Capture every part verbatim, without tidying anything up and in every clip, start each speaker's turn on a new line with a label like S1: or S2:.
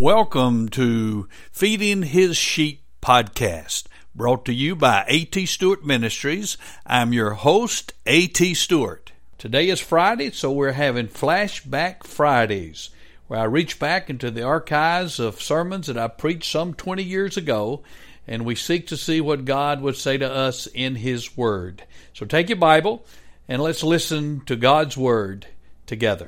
S1: Welcome to Feeding His Sheep podcast, brought to you by A T Stewart Ministries. I'm your host, A T Stewart. Today is Friday, so we're having Flashback Fridays, where I reach back into the archives of sermons that I preached some twenty years ago, and we seek to see what God would say to us in His Word. So take your Bible, and let's listen to God's Word together.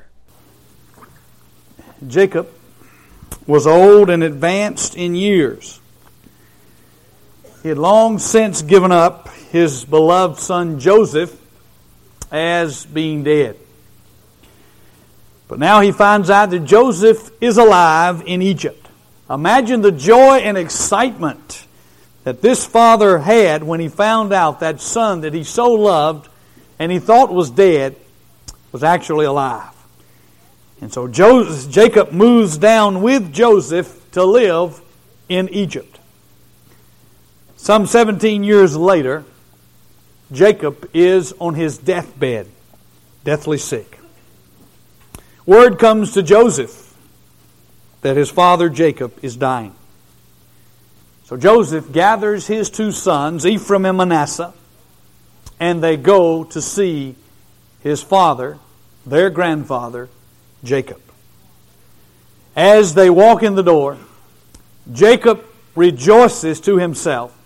S2: Jacob was old and advanced in years. He had long since given up his beloved son Joseph as being dead. But now he finds out that Joseph is alive in Egypt. Imagine the joy and excitement that this father had when he found out that son that he so loved and he thought was dead was actually alive. And so Joseph, Jacob moves down with Joseph to live in Egypt. Some seventeen years later, Jacob is on his deathbed, deathly sick. Word comes to Joseph that his father Jacob is dying. So Joseph gathers his two sons, Ephraim and Manasseh, and they go to see his father, their grandfather, Jacob. As they walk in the door, Jacob rejoices to himself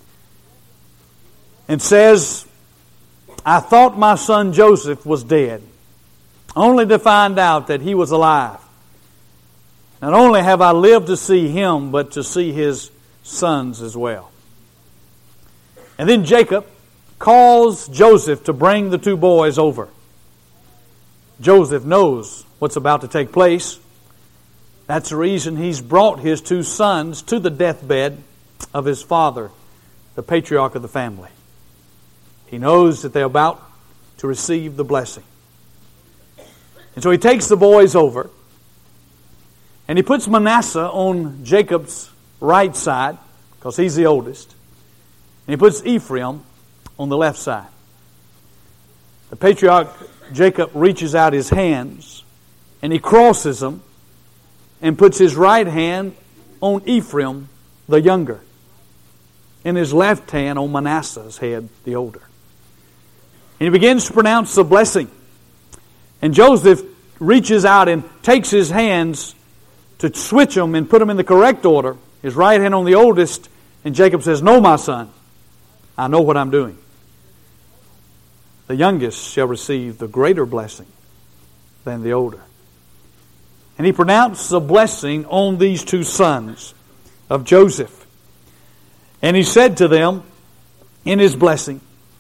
S2: and says, I thought my son Joseph was dead, only to find out that he was alive. Not only have I lived to see him, but to see his sons as well. And then Jacob calls Joseph to bring the two boys over. Joseph knows what's about to take place. That's the reason he's brought his two sons to the deathbed of his father, the patriarch of the family. He knows that they're about to receive the blessing. And so he takes the boys over, and he puts Manasseh on Jacob's right side, because he's the oldest. And he puts Ephraim on the left side. The patriarch Jacob reaches out his hands and he crosses them and puts his right hand on Ephraim, the younger, and his left hand on Manasseh's head, the older. And he begins to pronounce the blessing. And Joseph reaches out and takes his hands to switch them and put them in the correct order. His right hand on the oldest, and Jacob says, No, my son, I know what I'm doing. The youngest shall receive the greater blessing than the older. And he pronounced the blessing on these two sons of Joseph. And he said to them in his blessing,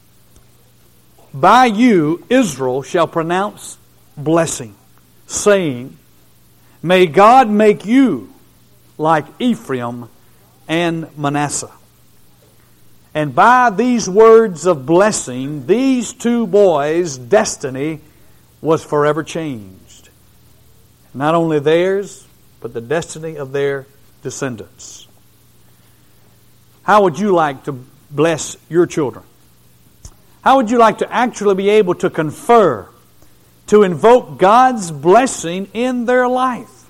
S2: By you Israel shall pronounce blessing, saying, May God make you like Ephraim and Manasseh. And by these words of blessing, these two boys' destiny was forever changed. Not only theirs, but the destiny of their descendants. How would you like to bless your children? How would you like to actually be able to confer, to invoke God's blessing in their life?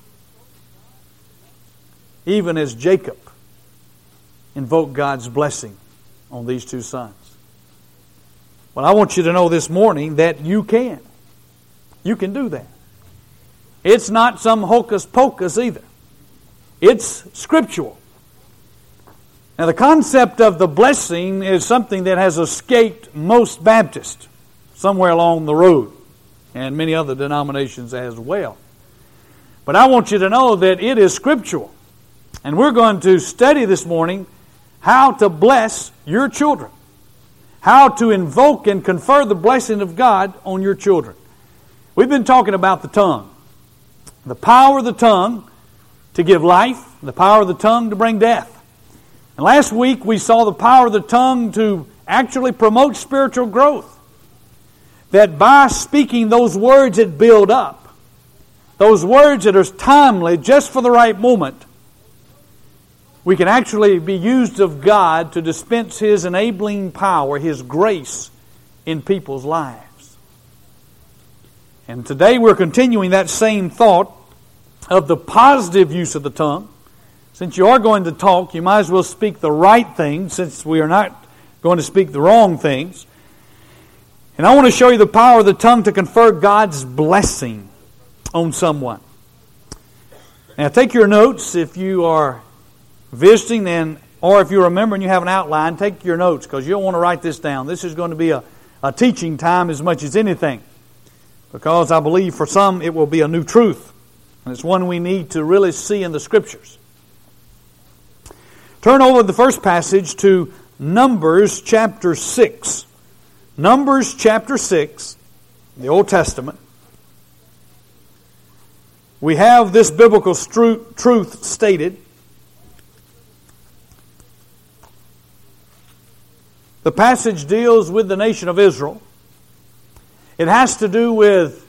S2: Even as Jacob invoked God's blessing on these two sons. Well, I want you to know this morning that you can. You can do that. It's not some hocus pocus either. It's scriptural. Now, the concept of the blessing is something that has escaped most Baptists somewhere along the road, and many other denominations as well. But I want you to know that it is scriptural. And we're going to study this morning how to bless your children. How to invoke and confer the blessing of God on your children. We've been talking about the tongue. The power of the tongue to give life. The power of the tongue to bring death. And last week we saw the power of the tongue to actually promote spiritual growth. That by speaking those words that build up, those words that are timely just for the right moment, we can actually be used of God to dispense His enabling power, His grace in people's lives. And today we're continuing that same thought of the positive use of the tongue. Since you are going to talk, you might as well speak the right things, since we are not going to speak the wrong things. And I want to show you the power of the tongue to confer God's blessing on someone. Now take your notes if you are visiting, and or if you remember and you have an outline, take your notes, because you'll want to write this down. This is going to be a, a teaching time as much as anything, because I believe for some it will be a new truth, and it's one we need to really see in the Scriptures. Turn over the first passage to Numbers chapter six. Numbers chapter six, the Old Testament. We have this biblical stru- truth stated. The passage deals with the nation of Israel. It has to do with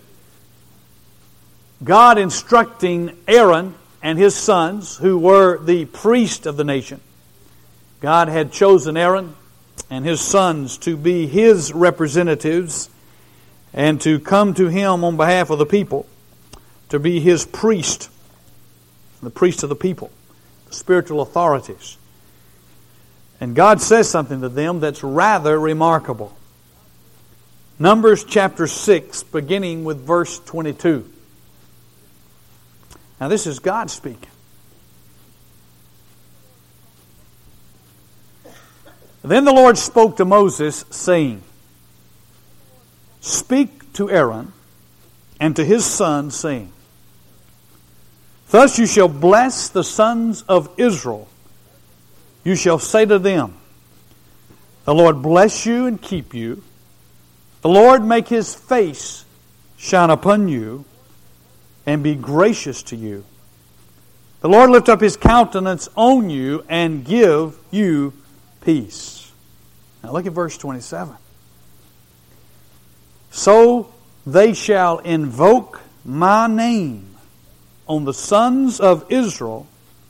S2: God instructing Aaron and his sons, who were the priest of the nation. God had chosen Aaron and his sons to be his representatives and to come to him on behalf of the people, to be his priest, the priest of the people, the spiritual authorities. And God says something to them that's rather remarkable. Numbers chapter six, beginning with verse twenty-two. Now this is God speaking. Then the Lord spoke to Moses, saying, Speak to Aaron and to his sons, saying, Thus you shall bless the sons of Israel. You shall say to them, The Lord bless you and keep you. The Lord make His face shine upon you and be gracious to you. The Lord lift up His countenance on you and give you peace. Now look at verse twenty-seven. So they shall invoke my name on the sons of Israel,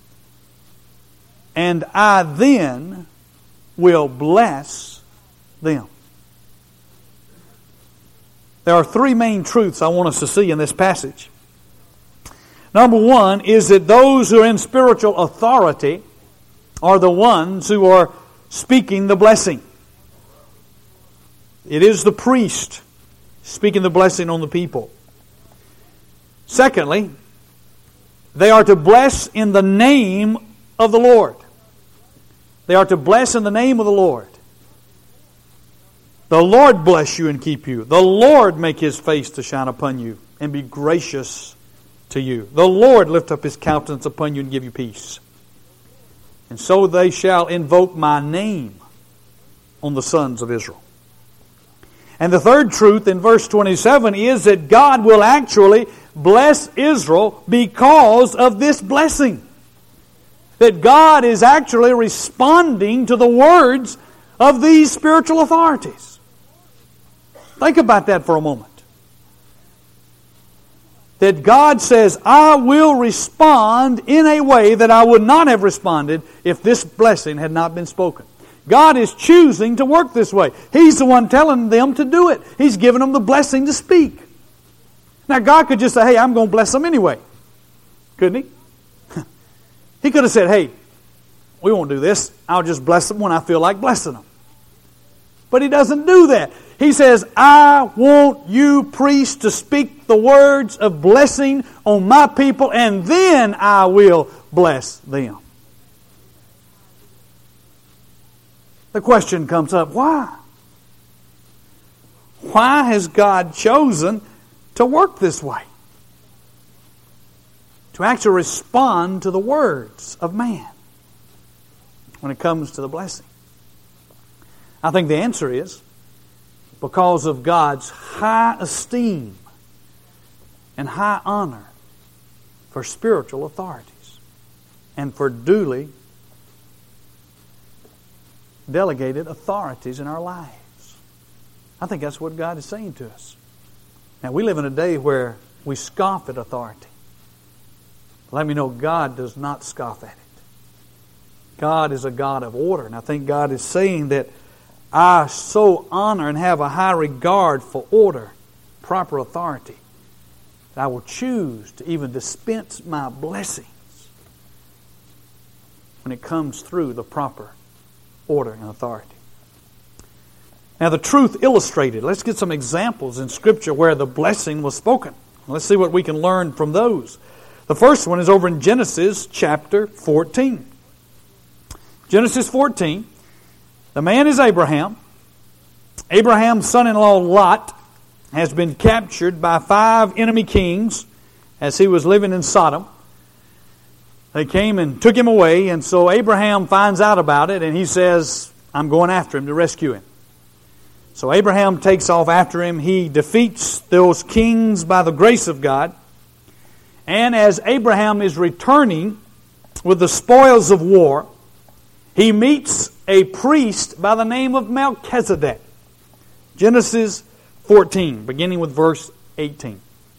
S2: and I then will bless them. There are three main truths I want us to see in this passage. Number one is that those who are in spiritual authority are the ones who are speaking the blessing. It is the priest speaking the blessing on the people. Secondly, they are to bless in the name of the Lord. They are to bless in the name of the Lord. The Lord bless you and keep you. The Lord make His face to shine upon you and be gracious to you. The Lord lift up His countenance upon you and give you peace. And so they shall invoke my name on the sons of Israel. And the third truth in verse twenty-seven is that God will actually bless Israel because of this blessing. That God is actually responding to the words of these spiritual authorities. Think about that for a moment. That God says, I will respond in a way that I would not have responded if this blessing had not been spoken. God is choosing to work this way. He's the one telling them to do it. He's giving them the blessing to speak. Now God could just say, hey, I'm going to bless them anyway. Couldn't He? He could have said, hey, we won't do this. I'll just bless them when I feel like blessing them. But He doesn't do that. He says, I want you, priests, to speak the words of blessing on my people, and then I will bless them. The question comes up, why? Why has God chosen to work this way? To actually respond to the words of man when it comes to the blessing? I think the answer is because of God's high esteem and high honor for spiritual authorities and for duly delegated authorities in our lives. I think that's what God is saying to us. Now, we live in a day where we scoff at authority. Let me know, God does not scoff at it. God is a God of order. And I think God is saying that I so honor and have a high regard for order, proper authority, that I will choose to even dispense my blessings when it comes through the proper order and authority. Now the truth illustrated. Let's get some examples in Scripture where the blessing was spoken. Let's see what we can learn from those. The first one is over in Genesis chapter fourteen. Genesis fourteen. The man is Abraham. Abraham's son-in-law Lot has been captured by five enemy kings as he was living in Sodom. They came and took him away, and so Abraham finds out about it, and he says, I'm going after him to rescue him. So Abraham takes off after him. He defeats those kings by the grace of God. And as Abraham is returning with the spoils of war, he meets a priest by the name of Melchizedek. Genesis fourteen, beginning with verse eighteen.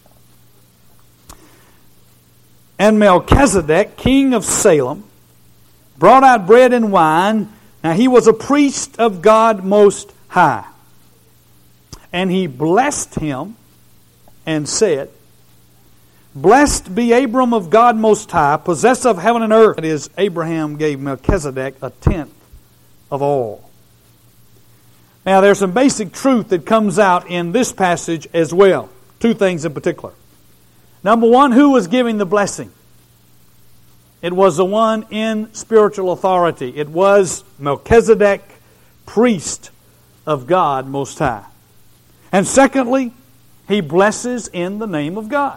S2: And Melchizedek, king of Salem, brought out bread and wine. Now he was a priest of God Most High. And he blessed him and said, Blessed be Abram of God Most High, possessor of heaven and earth. That is, Abraham gave Melchizedek a tenth of all. Now there's some basic truth that comes out in this passage as well. Two things in particular. Number one, who was giving the blessing? It was the one in spiritual authority. It was Melchizedek, priest of God Most High. And secondly, he blesses in the name of God.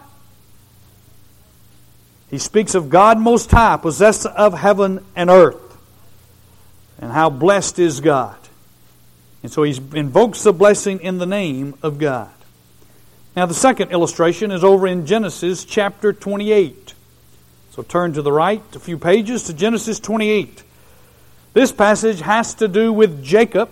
S2: He speaks of God Most High, possessor of heaven and earth. And how blessed is God. And so he invokes the blessing in the name of God. Now the second illustration is over in Genesis chapter twenty-eight. So turn to the right a few pages to Genesis twenty-eight. This passage has to do with Jacob.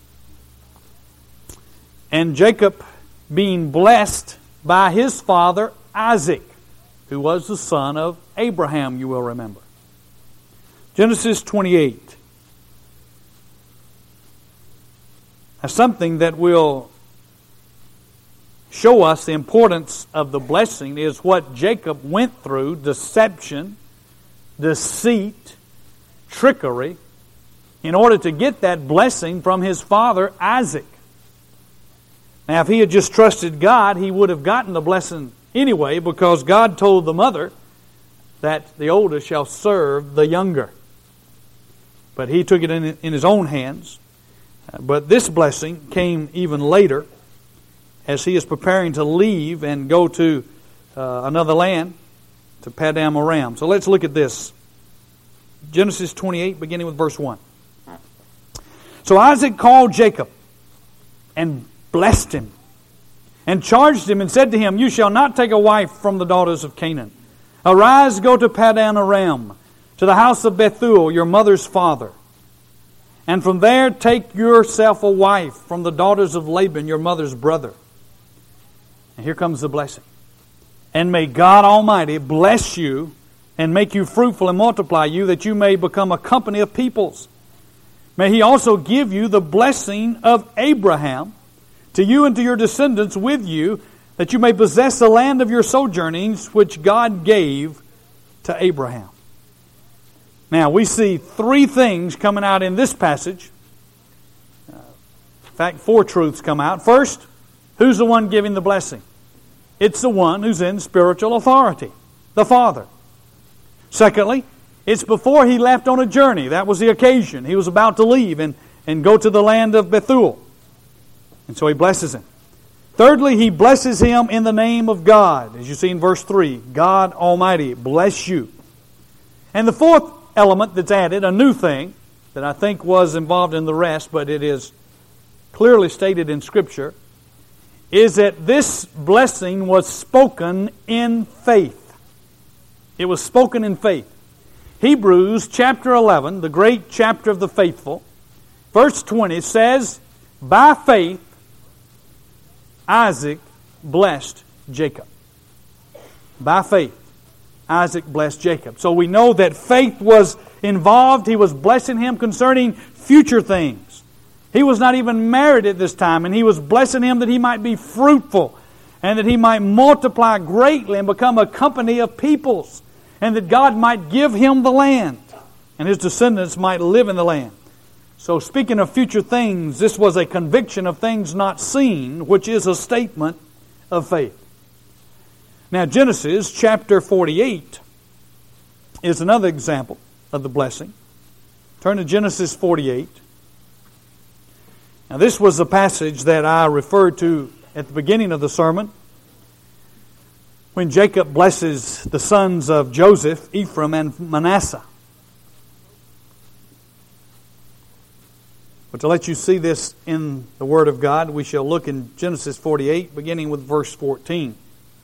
S2: And Jacob being blessed by his father Isaac, who was the son of Abraham, you will remember. Genesis twenty-eight. Now something that will show us the importance of the blessing is what Jacob went through: deception, deceit, trickery, in order to get that blessing from his father Isaac. Now if he had just trusted God, he would have gotten the blessing anyway, because God told the mother that the older shall serve the younger. But he took it in, in his own hands. But this blessing came even later, as he is preparing to leave and go to uh, another land, to Paddan Aram. So let's look at this. Genesis twenty-eight, beginning with verse one. So Isaac called Jacob and blessed him, and charged him and said to him, You shall not take a wife from the daughters of Canaan. Arise, go to Paddan Aram, to the house of Bethuel, your mother's father. And from there take yourself a wife from the daughters of Laban, your mother's brother. And here comes the blessing. And may God Almighty bless you and make you fruitful and multiply you, that you may become a company of peoples. May He also give you the blessing of Abraham, to you and to your descendants with you, that you may possess the land of your sojournings, which God gave to Abraham. Now, we see three things coming out in this passage. Uh, in fact, four truths come out. First, who's the one giving the blessing? It's the one who's in spiritual authority, the Father. Secondly, it's before he left on a journey. That was the occasion. He was about to leave and, and go to the land of Bethuel. And so he blesses him. Thirdly, he blesses him in the name of God. As you see in verse three, God Almighty bless you. And the fourth element that's added, a new thing that I think was involved in the rest, but it is clearly stated in Scripture, is that this blessing was spoken in faith. It was spoken in faith. Hebrews chapter eleven, the great chapter of the faithful, verse twenty says, By faith Isaac blessed Jacob. By faith Isaac blessed Jacob. So we know that faith was involved. He was blessing him concerning future things. He was not even married at this time, and he was blessing him that he might be fruitful and that he might multiply greatly and become a company of peoples, and that God might give him the land, and his descendants might live in the land. So speaking of future things, this was a conviction of things not seen, which is a statement of faith. Now Genesis chapter forty-eight is another example of the blessing. Turn to Genesis forty-eight. Now this was the passage that I referred to at the beginning of the sermon, when Jacob blesses the sons of Joseph, Ephraim and Manasseh. But to let you see this in the Word of God, we shall look in Genesis forty-eight, beginning with verse fourteen.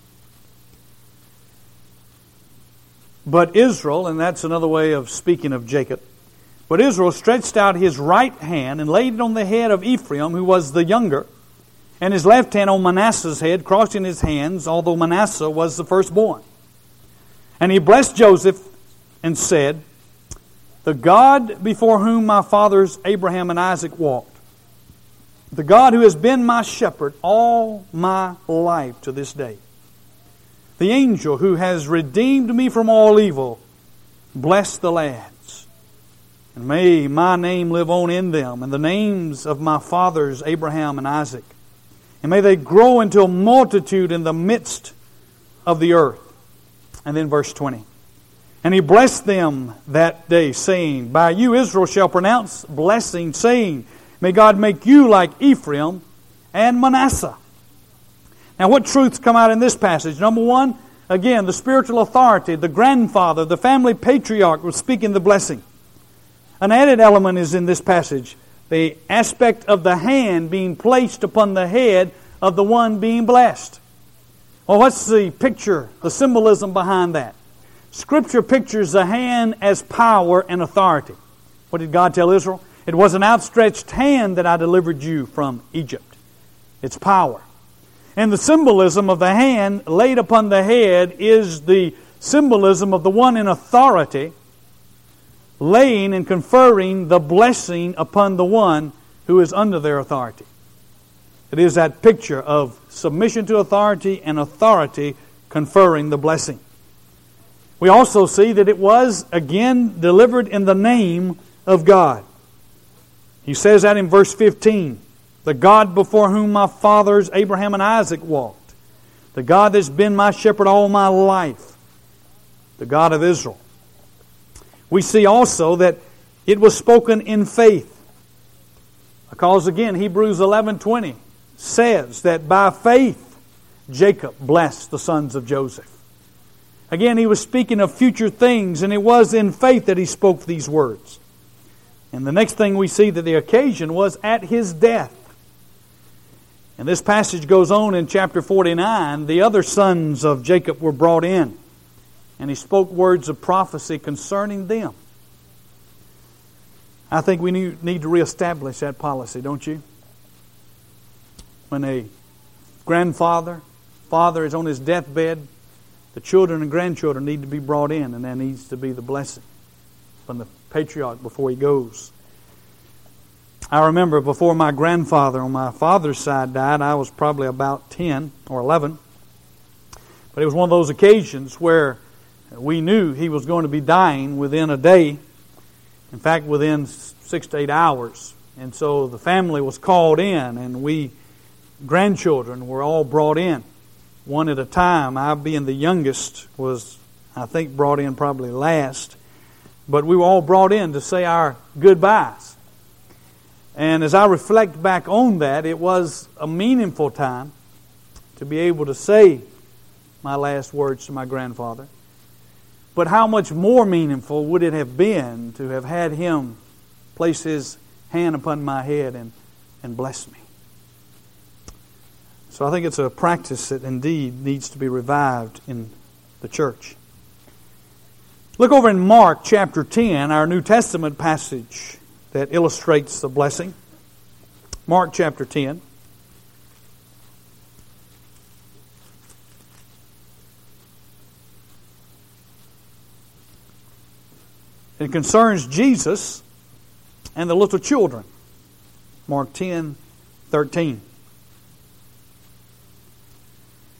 S2: But Israel, and that's another way of speaking of Jacob, but Israel stretched out his right hand and laid it on the head of Ephraim, who was the younger, and his left hand on Manasseh's head, crossing his hands, although Manasseh was the firstborn. And he blessed Joseph and said, "The God before whom my fathers Abraham and Isaac walked, the God who has been my shepherd all my life to this day, the angel who has redeemed me from all evil, bless the lads. And may my name live on in them, and the names of my fathers Abraham and Isaac. And may they grow into a multitude in the midst of the earth." And then verse twenty. "And he blessed them that day, saying, By you Israel shall pronounce blessing, saying, May God make you like Ephraim and Manasseh." Now what truths come out in this passage? Number one, again, the spiritual authority, the grandfather, the family patriarch was speaking the blessing. An added element is in this passage, the aspect of the hand being placed upon the head of the one being blessed. Well, what's the picture, the symbolism behind that? Scripture pictures the hand as power and authority. What did God tell Israel? It was an outstretched hand that I delivered you from Egypt. It's power. And the symbolism of the hand laid upon the head is the symbolism of the one in authority laying and conferring the blessing upon the one who is under their authority. It is that picture of submission to authority and authority conferring the blessing. We also see that it was, again, delivered in the name of God. He says that in verse fifteen. "The God before whom my fathers Abraham and Isaac walked. The God that's been my shepherd all my life. The God of Israel." We see also that it was spoken in faith. Because again, Hebrews eleven twenty says that by faith Jacob blessed the sons of Joseph. Again, he was speaking of future things, and it was in faith that he spoke these words. And the next thing we see that the occasion was at his death. And this passage goes on in chapter forty-nine. The other sons of Jacob were brought in, and he spoke words of prophecy concerning them. I think we need to reestablish that policy, don't you? When a grandfather, father is on his deathbed, the children and grandchildren need to be brought in, and there needs to be the blessing from the patriarch before he goes. I remember before my grandfather on my father's side died, I was probably about ten or eleven. But it was one of those occasions where we knew he was going to be dying within a day. In fact, within six to eight hours. And so the family was called in, and we grandchildren were all brought in, one at a time. I, being the youngest, was, I think, brought in probably last. But we were all brought in to say our goodbyes. And as I reflect back on that, it was a meaningful time to be able to say my last words to my grandfather. But how much more meaningful would it have been to have had him place his hand upon my head and, and bless me? So I think it's a practice that indeed needs to be revived in the church. Look over in Mark chapter ten, our New Testament passage that illustrates the blessing. Mark chapter ten. It concerns Jesus and the little children. Mark ten thirteen.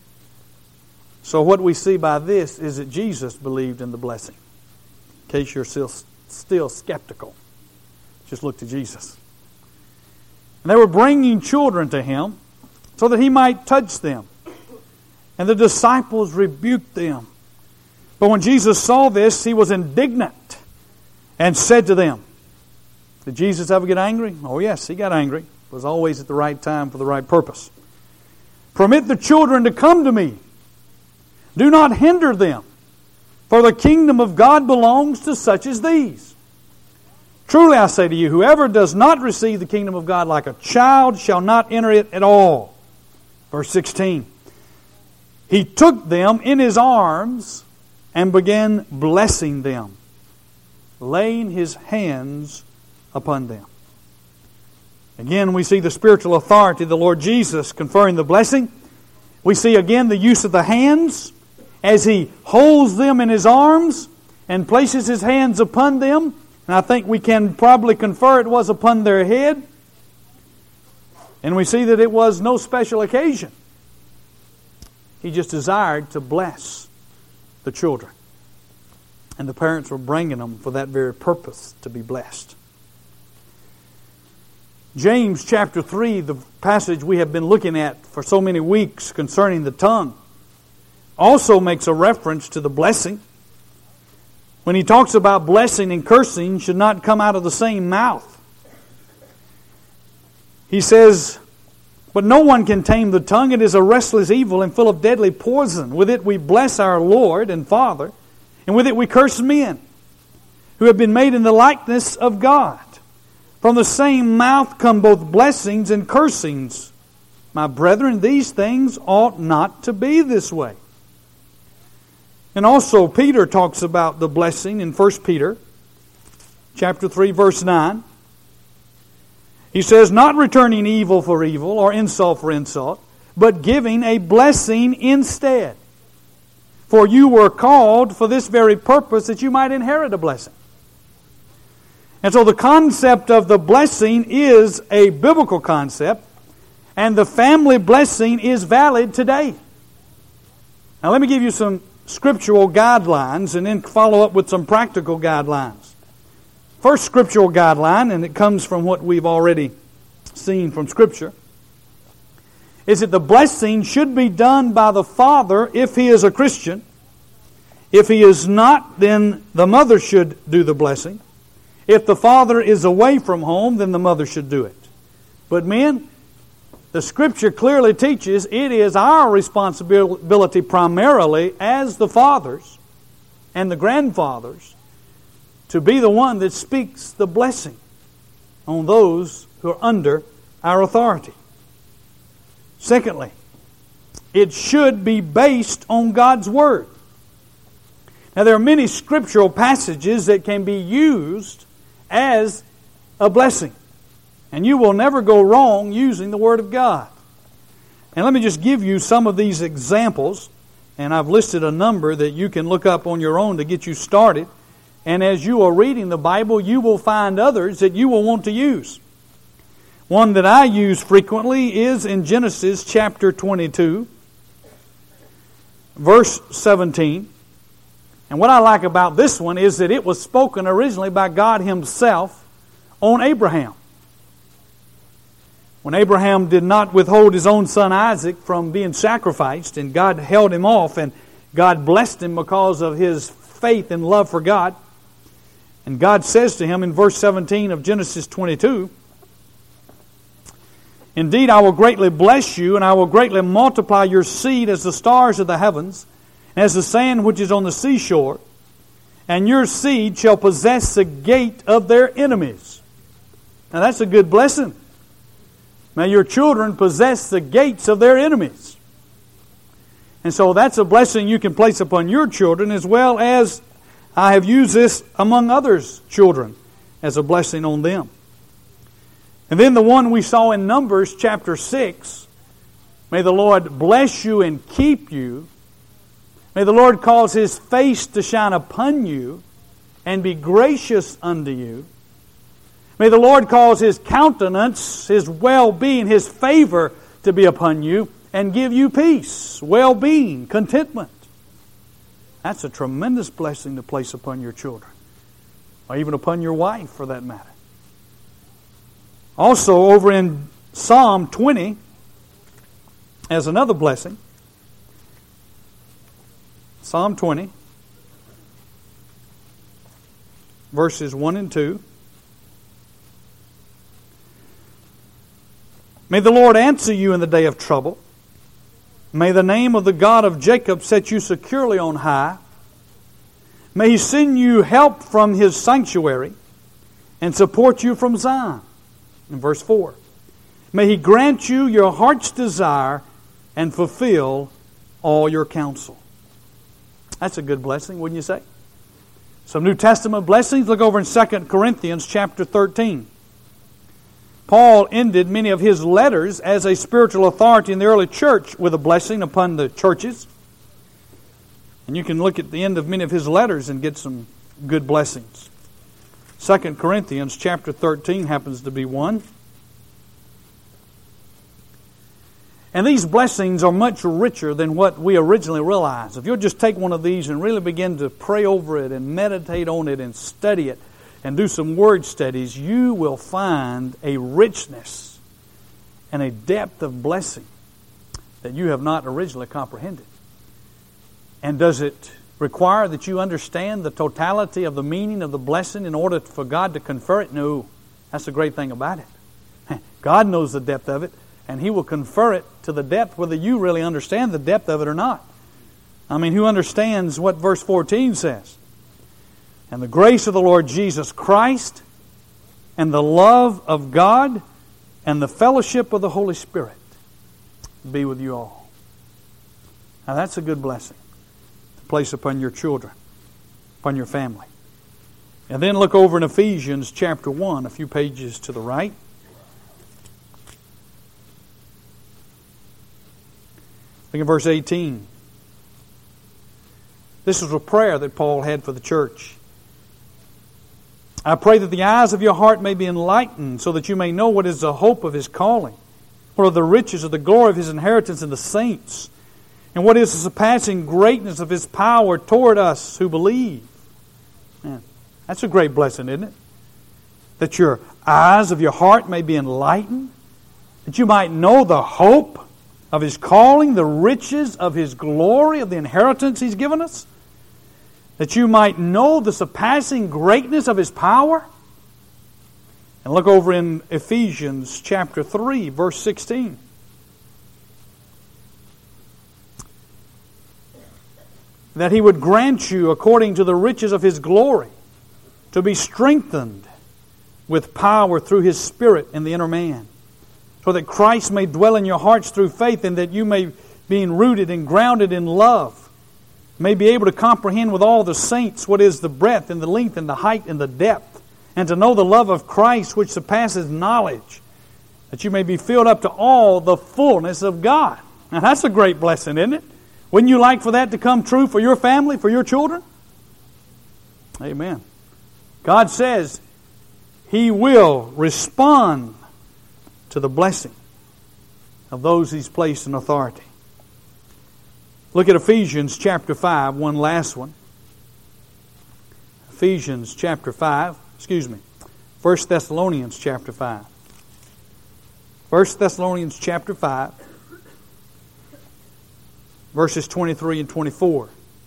S2: So what we see by this is that Jesus believed in the blessing. In case you're still, still skeptical, just look to Jesus. And they were bringing children to Him so that He might touch them. And the disciples rebuked them. But when Jesus saw this, He was indignant and said to them, did Jesus ever get angry? Oh yes, He got angry. It was always at the right time for the right purpose. Permit the children to come to me. Do not hinder them, for the kingdom of God belongs to such as these. Truly I say to you, whoever does not receive the kingdom of God like a child shall not enter it at all. Verse sixteen. He took them in His arms and began blessing them, laying His hands upon them. Again, we see the spiritual authority of the Lord Jesus conferring the blessing. We see again the use of the hands as He holds them in His arms and places His hands upon them. And I think we can probably confer it was upon their head. And we see that it was no special occasion. He just desired to bless the children. And the parents were bringing them for that very purpose, to be blessed. James chapter three, the passage we have been looking at for so many weeks concerning the tongue, also makes a reference to the blessing. When he talks about blessing and cursing should not come out of the same mouth. He says, but no one can tame the tongue. It is a restless evil and full of deadly poison. With it we bless our Lord and Father, and with it we curse men who have been made in the likeness of God. From the same mouth come both blessings and cursings. My brethren, these things ought not to be this way. And also Peter talks about the blessing in First Peter chapter three, verse nine. He says, not returning evil for evil or insult for insult, but giving a blessing instead. For you were called for this very purpose, that you might inherit a blessing. And so the concept of the blessing is a biblical concept, and the family blessing is valid today. Now let me give you some scriptural guidelines and then follow up with some practical guidelines. First scriptural guideline, and it comes from what we've already seen from Scripture, is that the blessing should be done by the father if he is a Christian. If he is not, then the mother should do the blessing. If the father is away from home, then the mother should do it. But men, the Scripture clearly teaches it is our responsibility primarily as the fathers and the grandfathers to be the one that speaks the blessing on those who are under our authority. Secondly, it should be based on God's Word. Now there are many scriptural passages that can be used as a blessing. And you will never go wrong using the Word of God. And let me just give you some of these examples. And I've listed a number that you can look up on your own to get you started. And as you are reading the Bible, you will find others that you will want to use. One that I use frequently is in Genesis chapter twenty-two, verse seventeen. And what I like about this one is that it was spoken originally by God Himself on Abraham. When Abraham did not withhold his own son Isaac from being sacrificed, and God held him off, and God blessed him because of his faith and love for God. And God says to him in verse seventeen of Genesis twenty-two, indeed, I will greatly bless you, and I will greatly multiply your seed as the stars of the heavens, and as the sand which is on the seashore. And your seed shall possess the gate of their enemies. Now that's a good blessing. Now your children possess the gates of their enemies. And so that's a blessing you can place upon your children, as well as I have used this among others' children as a blessing on them. And then the one we saw in Numbers chapter six, may the Lord bless you and keep you. May the Lord cause His face to shine upon you and be gracious unto you. May the Lord cause His countenance, His well-being, His favor to be upon you and give you peace, well-being, contentment. That's a tremendous blessing to place upon your children, or even upon your wife for that matter. Also, over in Psalm twenty, as another blessing, Psalm twenty, verses one and two. May the Lord answer you in the day of trouble. May the name of the God of Jacob set you securely on high. May He send you help from His sanctuary and support you from Zion. In verse four. May He grant you your heart's desire and fulfill all your counsel. That's a good blessing, wouldn't you say? Some New Testament blessings. Look over in Second Corinthians chapter thirteen. Paul ended many of his letters as a spiritual authority in the early church with a blessing upon the churches. And you can look at the end of many of his letters and get some good blessings. Second Corinthians chapter thirteen happens to be one. And these blessings are much richer than what we originally realized. If you'll just take one of these and really begin to pray over it and meditate on it and study it and do some word studies, you will find a richness and a depth of blessing that you have not originally comprehended. And does it require that you understand the totality of the meaning of the blessing in order for God to confer it? No. That's the great thing about it. God knows the depth of it, and He will confer it to the depth whether you really understand the depth of it or not. I mean, who understands what verse fourteen says? And the grace of the Lord Jesus Christ, and the love of God, and the fellowship of the Holy Spirit be with you all. Now that's a good blessing to place upon your children, upon your family. And then look over in Ephesians chapter one, a few pages to the right. Look at verse eighteen. This was a prayer that Paul had for the church. I pray that the eyes of your heart may be enlightened, so that you may know what is the hope of His calling, what are the riches of the glory of His inheritance in the saints, and what is the surpassing greatness of His power toward us who believe. Man, that's a great blessing, isn't it? That your eyes of your heart may be enlightened, that you might know the hope of His calling, the riches of His glory, of the inheritance He's given us, that you might know the surpassing greatness of His power. And look over in Ephesians chapter three, verse sixteen. That He would grant you, according to the riches of His glory, to be strengthened with power through His Spirit in the inner man, so that Christ may dwell in your hearts through faith, and that you may, being rooted and grounded in love, may be able to comprehend with all the saints what is the breadth and the length and the height and the depth, and to know the love of Christ which surpasses knowledge, that you may be filled up to all the fullness of God. Now that's a great blessing, isn't it? Wouldn't you like for that to come true for your family, for your children? Amen. God says He will respond to the blessing of those He's placed in authority. Look at Ephesians chapter five, one last one. Ephesians chapter five, excuse me, First Thessalonians chapter five. First Thessalonians chapter five, verses twenty-three and twenty-four.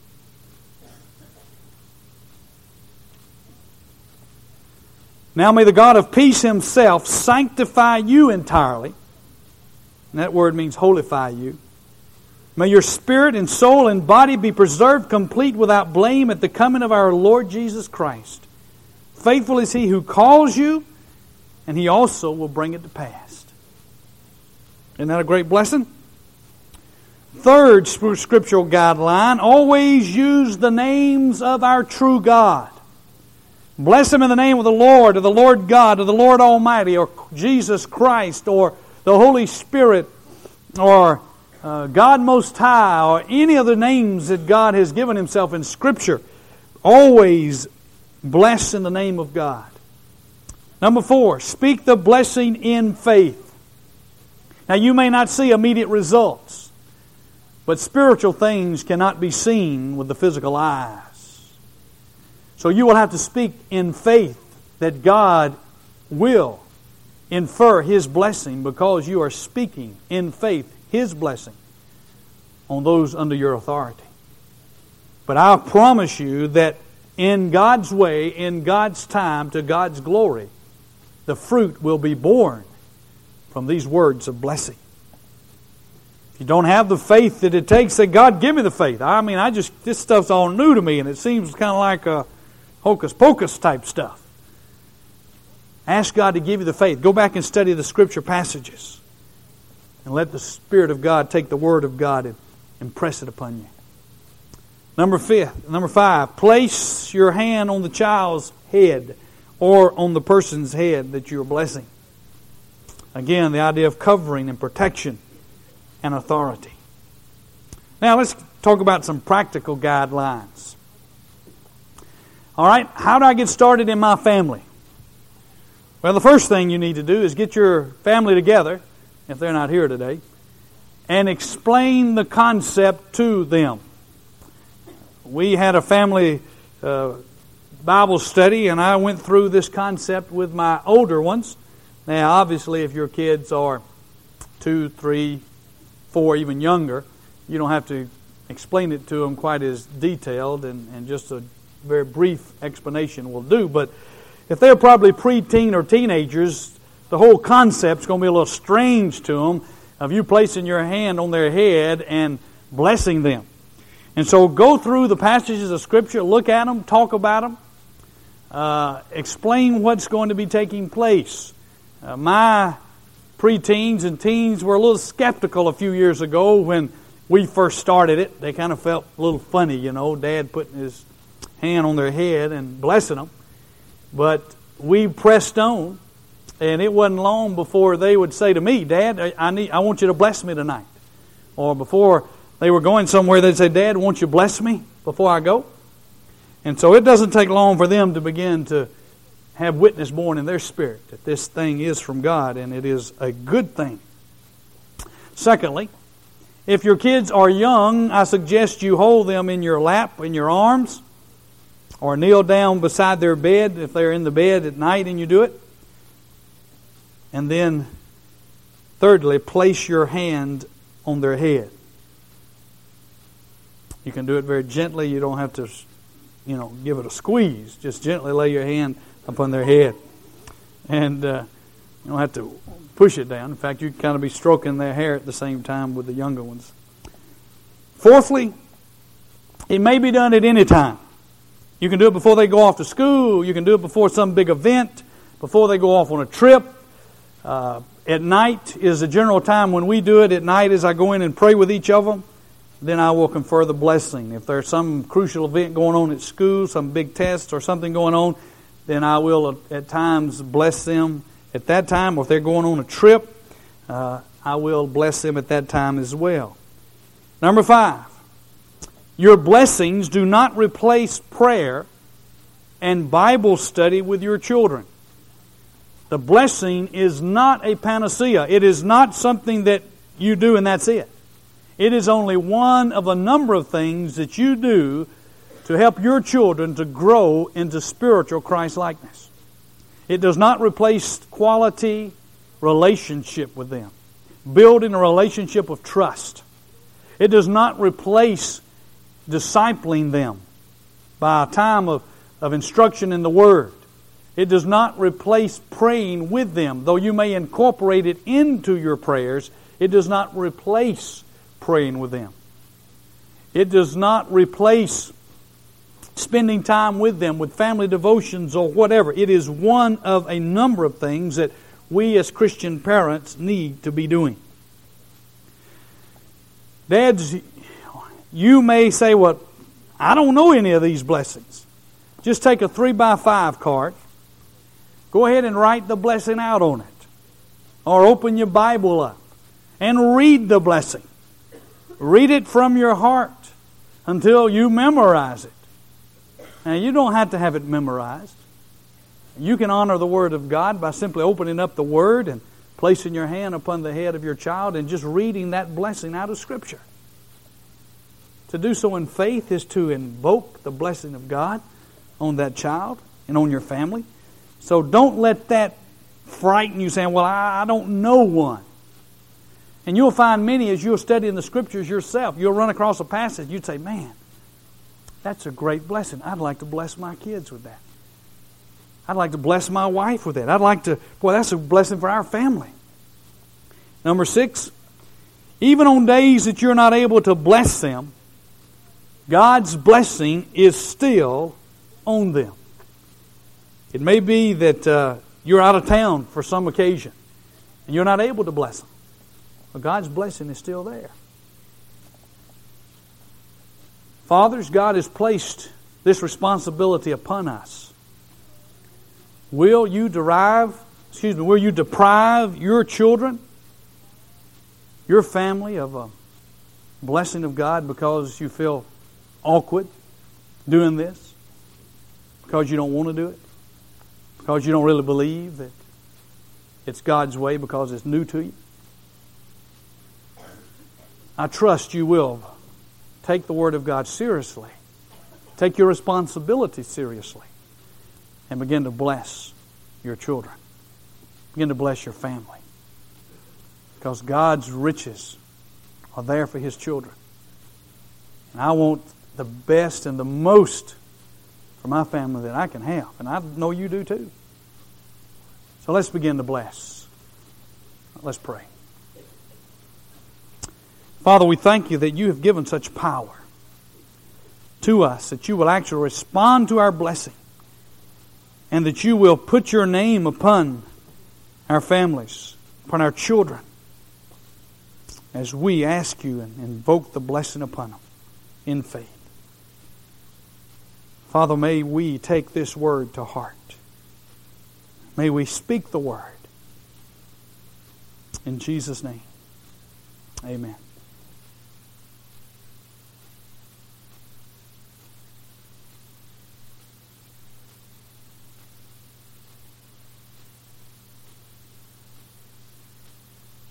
S2: Now may the God of peace Himself sanctify you entirely. And that word means holify you. May your spirit and soul and body be preserved complete without blame at the coming of our Lord Jesus Christ. Faithful is He who calls you, and He also will bring it to pass. Isn't that a great blessing? Third scriptural guideline, always use the names of our true God. Bless Him in the name of the Lord, or the Lord God, or the Lord Almighty, or Jesus Christ, or the Holy Spirit, or uh, God Most High, or any of the names that God has given Himself in Scripture. Always bless in the name of God. Number four, speak the blessing in faith. Now you may not see immediate results, But spiritual things cannot be seen with the physical eyes. So you will have to speak in faith that God will infer His blessing, because you are speaking in faith His blessing on those under your authority. But I promise you that in God's way, in God's time, to God's glory, the fruit will be born from these words of blessing. If you don't have the faith that it takes, say, God, give me the faith. I mean, I just, this stuff's all new to me, and it seems kind of like a hocus pocus type stuff. Ask God to give you the faith. Go back and study the Scripture passages, and let the Spirit of God take the Word of God and impress it upon you. Number fifth, number five, place your hand on the child's head or on the person's head that you are blessing. Again, the idea of covering and protection and authority. Now let's talk about some practical guidelines. All right, how do I get started in my family? Well, the first thing you need to do is get your family together, if they're not here today, and explain the concept to them. We had a family uh, Bible study, and I went through this concept with my older ones. Now, obviously, if your kids are two, three, four, even younger, you don't have to explain it to them quite as detailed, and, and just a very brief explanation will do. But if they're probably preteen or teenagers, the whole concept's going to be a little strange to them of you placing your hand on their head and blessing them. And so go through the passages of Scripture, look at them, talk about them, uh, explain what's going to be taking place. Uh, my preteens and teens were a little skeptical a few years ago when we first started it. They kind of felt a little funny, you know, Dad putting his hand on their head and blessing them. But we pressed on, and it wasn't long before they would say to me, Dad, I need, I want you to bless me tonight. Or before they were going somewhere, they'd say, Dad, won't you bless me before I go? And so it doesn't take long for them to begin to have witness born in their spirit that this thing is from God, and it is a good thing. Secondly, if your kids are young, I suggest you hold them in your lap, in your arms, or kneel down beside their bed if they're in the bed at night and you do it. And then, thirdly, place your hand on their head. You can do it very gently. You don't have to, you know, give it a squeeze. Just gently lay your hand upon their head. And uh, you don't have to push it down. In fact, you can kind of be stroking their hair at the same time with the younger ones. Fourthly, it may be done at any time. You can do it before they go off to school. You can do it before some big event, before they go off on a trip. Uh, at night is a general time when we do it. At night, as I go in and pray with each of them, then I will confer the blessing. If there's some crucial event going on at school, some big test or something going on, then I will at times bless them at that time. Or if they're going on a trip, uh, I will bless them at that time as well. Number five, your blessings do not replace prayer and Bible study with your children. The blessing is not a panacea. It is not something that you do and that's it. It is only one of a number of things that you do to help your children to grow into spiritual Christ-likeness. It does not replace quality relationship with them, building a relationship of trust. It does not replace discipling them by a time of, of instruction in the Word. It does not replace praying with them. Though you may incorporate it into your prayers, it does not replace praying with them. It does not replace spending time with them with family devotions or whatever. It is one of a number of things that we as Christian parents need to be doing. Dads, you may say, well, I don't know any of these blessings. Just take a three by five card. Go ahead and write the blessing out on it. Or open your Bible up and read the blessing. Read it from your heart until you memorize it. Now, you don't have to have it memorized. You can honor the Word of God by simply opening up the Word and placing your hand upon the head of your child and just reading that blessing out of Scripture. To do so in faith is to invoke the blessing of God on that child and on your family. So don't let that frighten you saying, well, I don't know one. And you'll find many as you're studying the Scriptures yourself, you'll run across a passage, you'd say, man, that's a great blessing. I'd like to bless my kids with that. I'd like to bless my wife with that. I'd like to, boy, that's a blessing for our family. Number six, even on days that you're not able to bless them, God's blessing is still on them. It may be that uh, you're out of town for some occasion and you're not able to bless them. But God's blessing is still there. Fathers, God has placed this responsibility upon us. Will you derive, excuse me, will you deprive your children, your family of a blessing of God because you feel awkward doing this? Because you don't want to do it? Because you don't really believe that it's God's way because it's new to you? I trust you will take the Word of God seriously. Take your responsibility seriously. And begin to bless your children. Begin to bless your family. Because God's riches are there for His children. And I want the best and the most for my family that I can have. And I know you do too. So let's begin to bless. Let's pray. Father, we thank you that you have given such power to us, that you will actually respond to our blessing, and that you will put your name upon our families, upon our children, as we ask you and invoke the blessing upon them in faith. Father, may we take this word to heart. May we speak the word. In Jesus' name, amen.